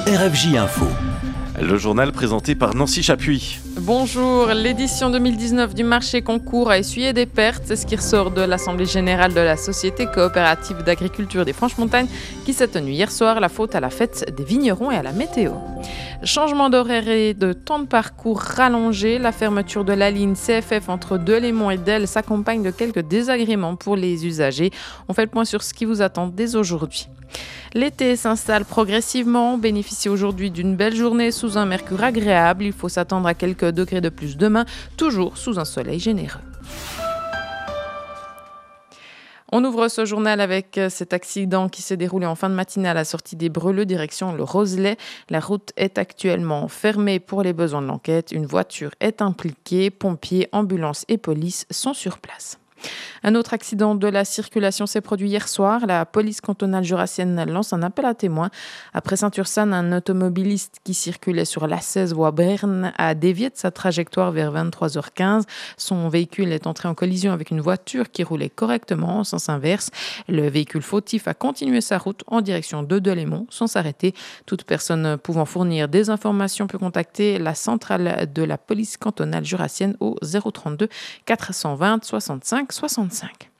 RFJ Info. Le journal présenté par Nancy Chapuis. Bonjour, l'édition 2019 du marché concours a essuyé des pertes. C'est ce qui ressort de l'Assemblée générale de la Société coopérative d'agriculture des Franches-Montagnes qui s'est tenue hier soir, la faute à la fête des vignerons et à la météo. Changement d'horaire et de temps de parcours rallongé, la fermeture de la ligne CFF entre Delémont et Delle s'accompagne de quelques désagréments pour les usagers. On fait le point sur ce qui vous attend dès aujourd'hui. L'été s'installe progressivement, on bénéficie aujourd'hui d'une belle journée sous un mercure agréable. Il faut s'attendre à quelques degrés de plus demain, toujours sous un soleil généreux. On ouvre ce journal avec cet accident qui s'est déroulé en fin de matinée à la sortie des Breleux, direction le Roselay. La route est actuellement fermée pour les besoins de l'enquête. Une voiture est impliquée. Pompiers, ambulances et police sont sur place. Un autre accident de la circulation s'est produit hier soir. La police cantonale jurassienne lance un appel à témoins. Après Saint-Ursanne, un automobiliste qui circulait sur l'A16 voie Berne a dévié de sa trajectoire vers 23h15. Son véhicule est entré en collision avec une voiture qui roulait correctement en sens inverse. Le véhicule fautif a continué sa route en direction de Delémont sans s'arrêter. Toute personne pouvant fournir des informations peut contacter la centrale de la police cantonale jurassienne au 032 420 65 65.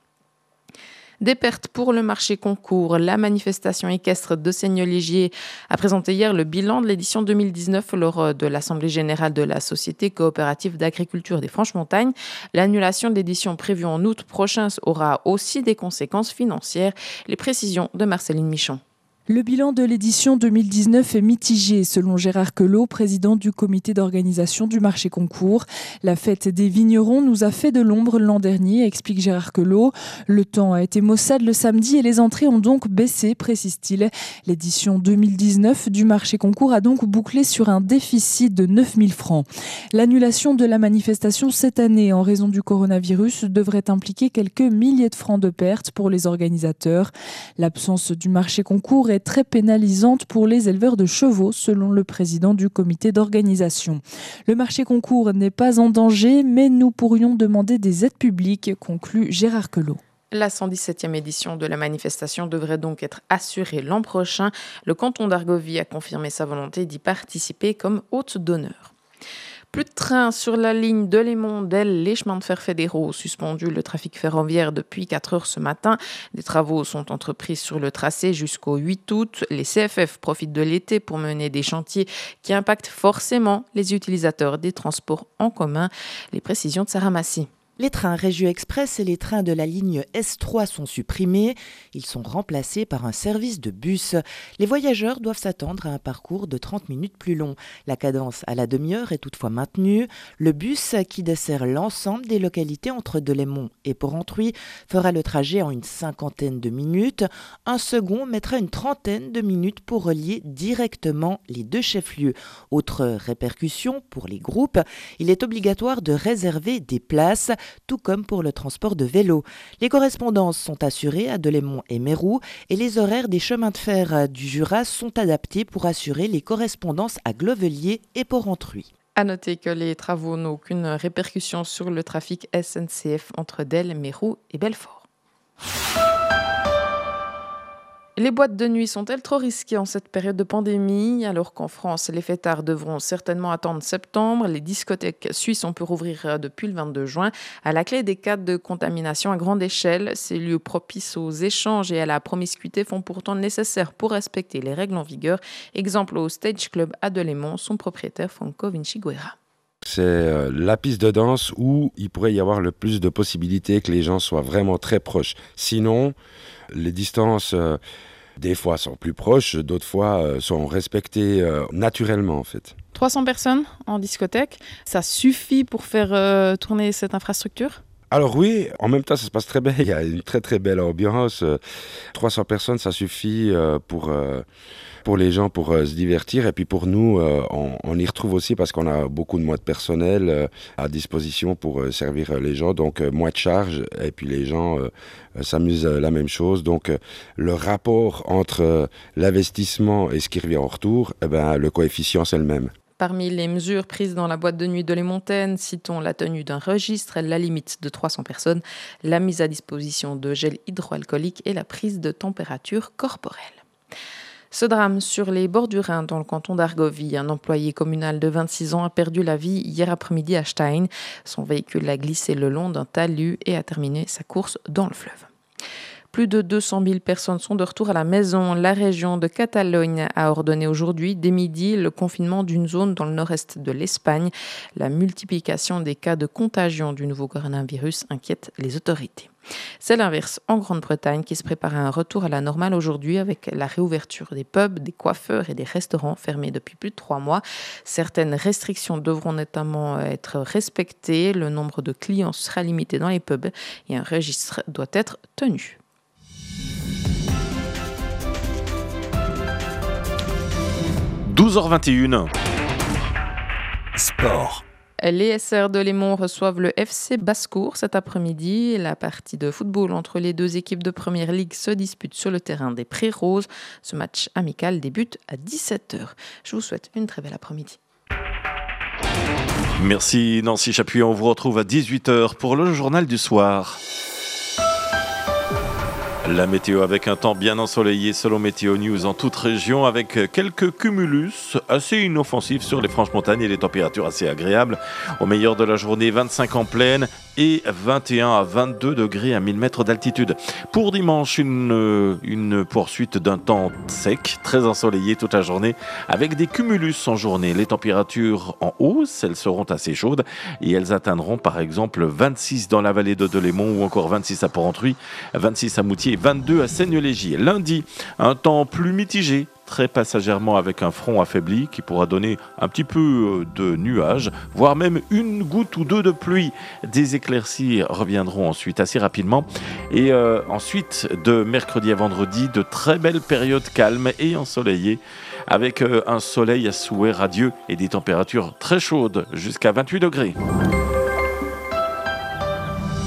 Des pertes pour le marché concours. La manifestation équestre de Seigneur-Légier a présenté hier le bilan de l'édition 2019 lors de l'Assemblée générale de la Société coopérative d'agriculture des Franches-Montagnes. L'annulation de l'édition prévue en août prochain aura aussi des conséquences financières. Les précisions de Marceline Michon. Le bilan de l'édition 2019 est mitigé, selon Gérard Queloz, président du comité d'organisation du marché concours. La fête des vignerons nous a fait de l'ombre l'an dernier, explique Gérard Queloz. Le temps a été maussade le samedi et les entrées ont donc baissé, précise-t-il. L'édition 2019 du marché concours a donc bouclé sur un déficit de 9 000 francs. L'annulation de la manifestation cette année en raison du coronavirus devrait impliquer quelques milliers de francs de pertes pour les organisateurs. L'absence du marché concours est très pénalisante pour les éleveurs de chevaux, selon le président du comité d'organisation. Le marché concours n'est pas en danger, mais nous pourrions demander des aides publiques, conclut Gérard Queloz. La 117e édition de la manifestation devrait donc être assurée l'an prochain. Le canton d'Argovie a confirmé sa volonté d'y participer comme hôte d'honneur. Plus de trains sur la ligne Delémont-Delle, les chemins de fer fédéraux ont suspendu le trafic ferroviaire depuis 4 heures ce matin. Des travaux sont entrepris sur le tracé jusqu'au 8 août. Les CFF profitent de l'été pour mener des chantiers qui impactent forcément les utilisateurs des transports en commun. Les précisions de Sarah Massy. Les trains Régio Express et les trains de la ligne S3 sont supprimés. Ils sont remplacés par un service de bus. Les voyageurs doivent s'attendre à un parcours de 30 minutes plus long. La cadence à la demi-heure est toutefois maintenue. Le bus, qui dessert l'ensemble des localités entre Delémont et Porrentruy, fera le trajet en une 50aine de minutes. Un second mettra une 30aine de minutes pour relier directement les deux chefs-lieux. Autre répercussion pour les groupes, il est obligatoire de réserver des places, tout comme pour le transport de vélos. Les correspondances sont assurées à Delémont et Mérou et les horaires des chemins de fer du Jura sont adaptés pour assurer les correspondances à Glovelier et Porrentruy. À noter que les travaux n'ont aucune répercussion sur le trafic SNCF entre Delle, Mérou et Belfort. Les boîtes de nuit sont-elles trop risquées en cette période de pandémie? Alors qu'en France, les fêtards devront certainement attendre septembre. Les discothèques suisses ont pu rouvrir depuis le 22 juin. À la clé des cas de contamination à grande échelle, ces lieux propices aux échanges et à la promiscuité font pourtant le nécessaire pour respecter les règles en vigueur. Exemple au Stage Club à Delémont, son propriétaire Franco Vinciguerra. C'est la piste de danse où il pourrait y avoir le plus de possibilités que les gens soient vraiment très proches. Sinon, les distances, des fois, sont plus proches, d'autres fois, sont respectées naturellement, en fait. 300 personnes en discothèque, ça suffit pour faire tourner cette infrastructure ? Alors oui, en même temps, ça se passe très bien. Il y a une très très belle ambiance. 300 personnes, ça suffit pour les gens pour se divertir. Et puis pour nous, on y retrouve aussi parce qu'on a beaucoup de moins de personnel à disposition pour servir les gens. Donc moins de charges et puis les gens s'amusent la même chose. Donc le rapport entre l'investissement et ce qui revient en retour, le coefficient, c'est le même. Parmi les mesures prises dans la boîte de nuit de Les Montaigne, citons la tenue d'un registre, la limite de 300 personnes, la mise à disposition de gel hydroalcoolique et la prise de température corporelle. Ce drame sur les bords du Rhin dans le canton d'Argovie. Un employé communal de 26 ans a perdu la vie hier après-midi à Stein. Son véhicule a glissé le long d'un talus et a terminé sa course dans le fleuve. Plus de 200 000 personnes sont de retour à la maison. La région de Catalogne a ordonné aujourd'hui, dès midi, le confinement d'une zone dans le nord-est de l'Espagne. La multiplication des cas de contagion du nouveau coronavirus inquiète les autorités. C'est l'inverse en Grande-Bretagne qui se prépare à un retour à la normale aujourd'hui avec la réouverture des pubs, des coiffeurs et des restaurants fermés depuis plus de 3 mois. Certaines restrictions devront notamment être respectées. Le nombre de clients sera limité dans les pubs et un registre doit être tenu. « 12h21 » Sport. Les SR de Lémont reçoivent le FC Basse-Cour cet après-midi. La partie de football entre les deux équipes de Première Ligue se dispute sur le terrain des Prés Roses. Ce match amical débute à 17h. Je vous souhaite une très belle après-midi. Merci Nancy Chapuis, on vous retrouve à 18h pour le journal du soir. La météo avec un temps bien ensoleillé selon Météo News en toute région avec quelques cumulus assez inoffensifs sur les franches montagnes et les températures assez agréables. Au meilleur de la journée, 25 en plaine et 21 à 22 degrés à 1000 mètres d'altitude. Pour dimanche, une poursuite d'un temps sec, très ensoleillé toute la journée avec des cumulus en journée. Les températures en hausse, elles seront assez chaudes et elles atteindront par exemple 26 dans la vallée de Delémont ou encore 26 à Porrentruy, 26 à Moutier, 22 à Seignelay-Gier. Lundi, un temps plus mitigé, très passagèrement avec un front affaibli qui pourra donner un petit peu de nuages, voire même une goutte ou deux de pluie. Des éclaircies reviendront ensuite assez rapidement. Et ensuite, de mercredi à vendredi, de très belles périodes calmes et ensoleillées, avec un soleil à souhait radieux et des températures très chaudes, jusqu'à 28 degrés.